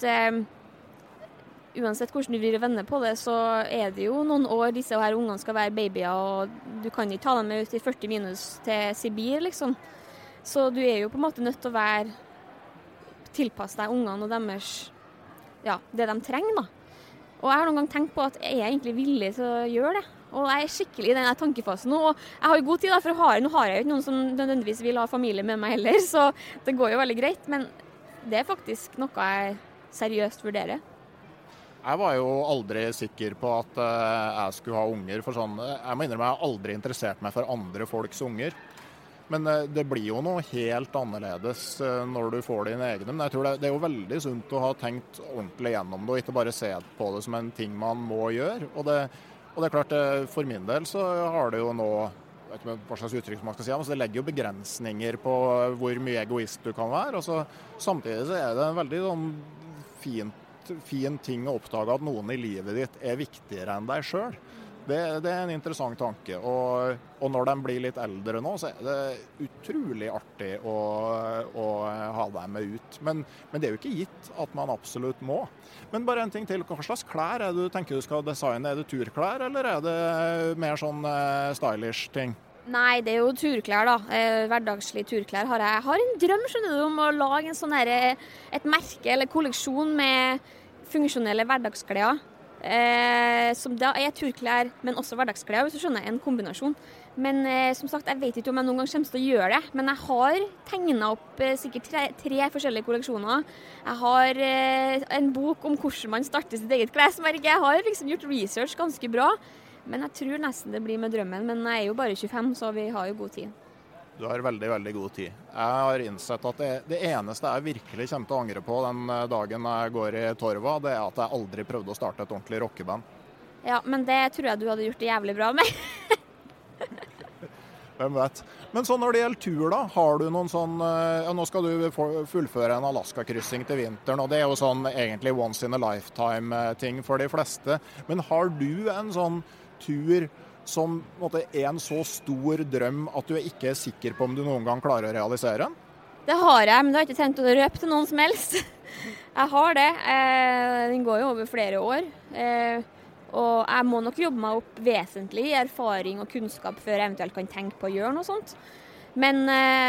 uansett hvordan du vrir og vender på det, så det jo noen år disse her ungene skal være babyer, og du kan ikke ta dem ut i 40 minus til Sibir, liksom. Så du jo på en måte nødt til å tilpasse deg ungene og deres, ja, det de trenger da. Og jeg har noen gang tenkt på at jeg egentlig villig til å gjøre det. Og jeg skikkelig i denne tankefasen nå, og jeg har jo god tid da, for nå har jeg jo ikke noen som nødvendigvis vil ha familie med meg heller, så det går jo veldig greit, men det faktisk noe jeg seriøst vurderer. Jeg var jo aldri sikker på at jeg skulle ha unger, for sånn, jeg må innrømme jeg har aldri interessert meg for andre folks unger. Men det blir jo noe helt annerledes når du får dine egne. Men jeg tror det jo veldig sunt å ha tenkt ordentlig gjennom det, og ikke bare se på det som en ting man må gjøre. Og det klart, for min del så har det jo nå vet ikke hva slags uttrykk man skal si, men det legger jo begrensninger på hvor mye egoist du kan være. Og så, samtidig så det en veldig sånn fin ting å oppdage at noen i livet ditt viktigere enn deg selv. Det en interessant tanke, og når de blir litt eldre nå, så det utrolig artig å ha dem med ut. Men det jo ikke gitt at man absolutt må. Men bare en ting til, hva slags klær det du tenker du skal designe? Det turklær, eller det mer sånn stylish ting? Nei, det jo turklær da. Hverdagslige turklær har jeg. Jeg har en drøm, skjønner du, om å lage en sånn et merke eller kolleksjon med funksjonelle hverdagsklær. Som da turklær, men også hverdagsklær, hvis du skjønner, en kombinasjon. Men som sagt, jeg vet ikke om jeg noen gang kommer til å gjøre det, men jeg har tegnet opp sikkert tre forskjellige kolleksjoner. Jeg har en bok om hvordan man starter sitt eget klesmerke. Jeg har liksom gjort research ganske bra, men jeg tror nesten det blir med drømmen. Men jeg jo bare 25, så vi har jo god tid. Du har veldig, veldig god tid. Jeg har innsett at det eneste jeg virkelig kommer til å angre på den dagen jeg går i Torva, det at jeg aldri prøvde å starte et ordentlig rockeband. Ja, men det tror jeg du hadde gjort det jævlig bra med. Hvem vet. Men så når det gjelder tur da, har du noen sånn, nå skal du fullføre en Alaska-kryssing til vinteren, og det jo sånn egentlig once in a lifetime-ting for de fleste. Men har du en sånn tur som en så stor drøm at du ikke sikker på om du noen gang klarer å realisere den? Det har jeg, men det har jeg ikke tenkt å røpe til noen som helst. Jeg har det. Den går jo over flere år. Og jeg må nok jobbe meg opp vesentlig i erfaring og kunnskap før jeg eventuelt kan tenke på å gjøre noe sånt. Men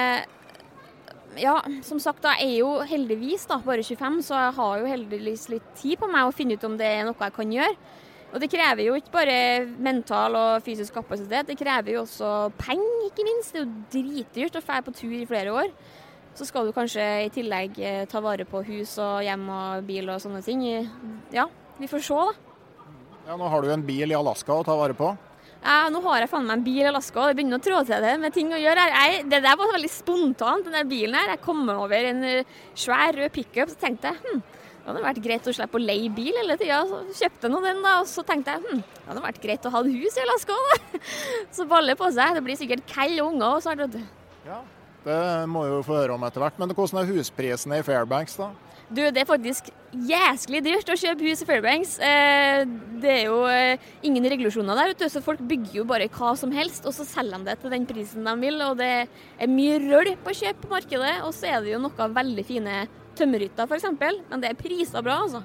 ja, som sagt, da jeg jo heldigvis da, bare 25, så jeg har jo heldigvis litt tid på meg å finne ut om det noe jeg kan gjøre. Og det krever jo ikke bare mental og fysisk kapasitet, det krever jo også penger, ikke minst. Det jo dritdyrt å fære på tur i flere år. Så skal du kanskje i tillegg ta vare på hus og hjem og bil og sånne ting. Ja, vi får se da. Ja, nå har du en bil i Alaska å ta vare på. Ja, nå har jeg faen meg en bil i Alaska, og det begynner å trå til det med ting å gjøre her. Det der var veldig spontant, den der bilen her. Jeg kom over en svær rød pickup, så tenkte jeg, det hadde vært greit å slippe å leie bil hele tiden, så kjøpte jeg nå den da, og så tenkte jeg, det hadde vært greit å ha et hus i Alaska da. Så baller på seg, det blir sikkert kall og unger og sånn. Ja, det må jo få høre om etter hvert, men hvordan husprisene i Fairbanks da? Du, det faktisk jæsklig dyrt å kjøpe hus i Fairbanks. Det jo ingen regulasjoner der, vet du, så folk bygger jo bare hva som helst, og så selger de det til den prisen de vil, og det mye rølp å kjøpe på markedet, og så det jo noe veldig fine tømmerhytter for eksempel, men det priser bra altså.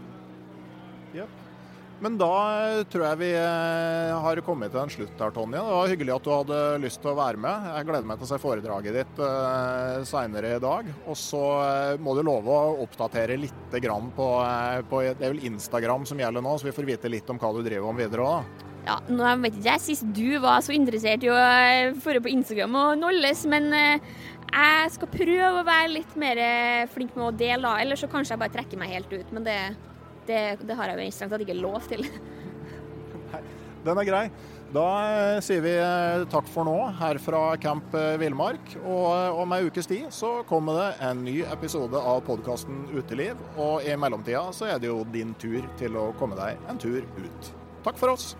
Ja. Men da tror jeg vi har kommet til en slutt her, Tonje. Det var hyggelig at du hadde lyst til å være med. Jeg gleder meg til å se foredraget ditt senere i dag. Og så må du love å oppdatere litt grann på det vel Instagram som gjelder nå, så vi får vite litt om hva du driver om videre da. Ja, nå vet ikke jeg sist du var så interessert i å føre på Instagram og nolles, men jeg skal prøve å være litt mer flink med å dele, eller så kanskje jeg bare trekker meg helt ut, men det har jeg jo strengt tatt ikke lov til. Nei, den grei. Da sier vi takk for nå her fra Camp Villmark, og om en ukes tid så kommer det en ny episode av podcasten Uteliv, og i mellomtida så det jo din tur til å komme deg en tur ut. Takk for oss!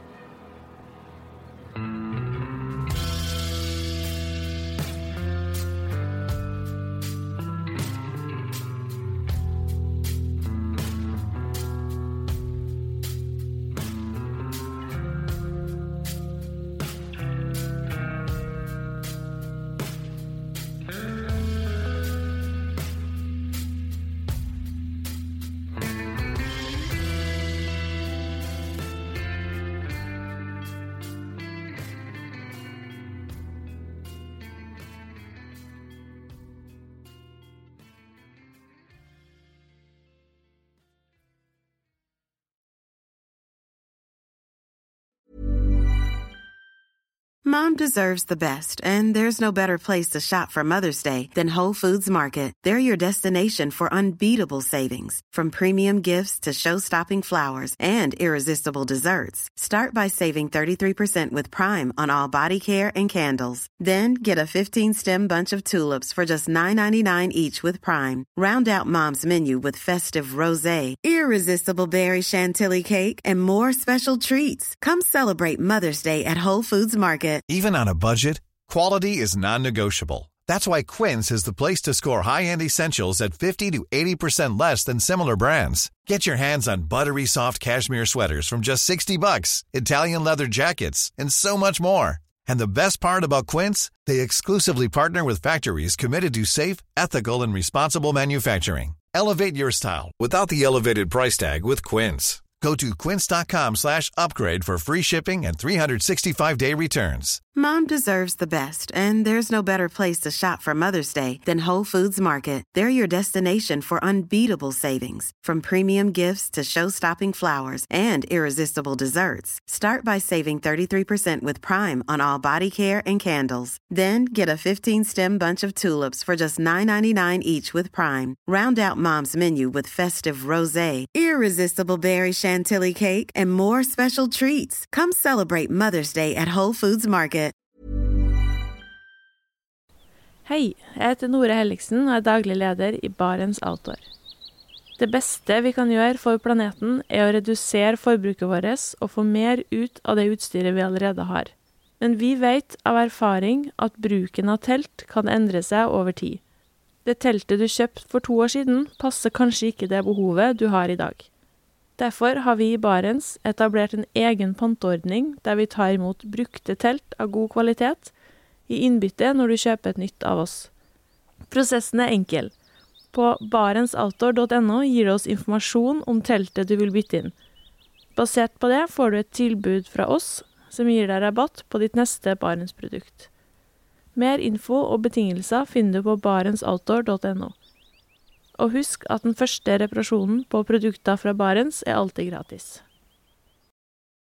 Mom deserves the best, and there's no better place to shop for Mother's Day than Whole Foods Market. They're your destination for unbeatable savings, from premium gifts to show-stopping flowers and irresistible desserts. Start by saving 33% with Prime on all body care and candles. Then get a 15-stem bunch of tulips for just $9.99 each with Prime. Round out Mom's menu with festive rosé, irresistible berry chantilly cake, and more special treats. Come celebrate Mother's Day at Whole Foods Market. Market. Even on a budget, quality is non-negotiable. That's why Quince is the place to score high-end essentials at 50 to 80% less than similar brands. Get your hands on buttery soft cashmere sweaters from just $60, Italian leather jackets, and so much more. And the best part about Quince, they exclusively partner with factories committed to safe, ethical, and responsible manufacturing. Elevate your style without the elevated price tag with Quince. Go to quince.com/upgrade for free shipping and 365-day returns. Mom deserves the best, and there's no better place to shop for Mother's Day than Whole Foods Market. They're your destination for unbeatable savings, from premium gifts to show-stopping flowers and irresistible desserts. Start by saving 33% with Prime on all body care and candles. Then get a 15-stem bunch of tulips for just $9.99 each with Prime. Round out Mom's menu with festive rosé, irresistible berry chantilly cake, and more special treats. Come celebrate Mother's Day at Whole Foods Market. Hei, jeg heter Nore Helliksen og er daglig leder i Barents Outdoor. Det beste vi kan gjøre for planeten er å redusere forbruket vårt og få mer ut av det utstyret vi allerede har. Men vi vet av erfaring at bruken av telt kan endre seg over tid. Det teltet du kjøpte for 2 år siden passer kanskje ikke det behovet du har i dag. Derfor har vi i Barents etablert en egen panteordning der vi tar imot brukte telt av god kvalitet i innbytte når du kjøper et nytt av oss. Prosessen er enkel. På barentsoutdoor.no gir det oss informasjon om teltet du vil bytte inn. Basert på det får du et tilbud fra oss som gir deg rabatt på ditt neste Barents-produkt. Mer info og betingelser finner du på barentsoutdoor.no. Og husk at den første reparasjonen på produkter fra Barents er alltid gratis.